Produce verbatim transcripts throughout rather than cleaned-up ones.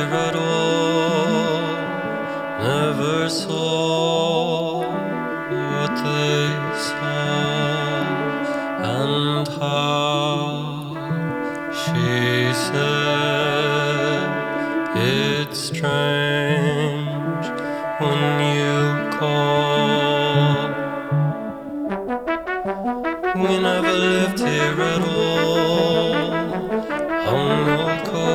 here at all, never saw what they saw, and how she said it's strange when you call. We never lived here at all, hung all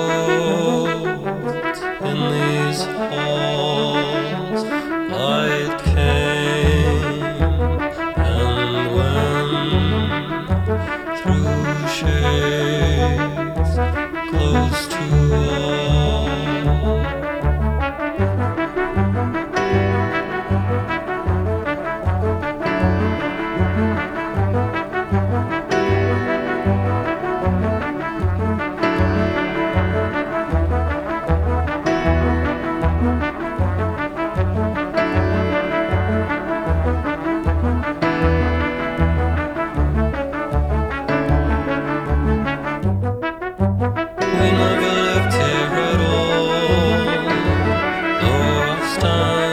cold in these halls. Light came and went through shades close to all. We never lived here at all, though I've stand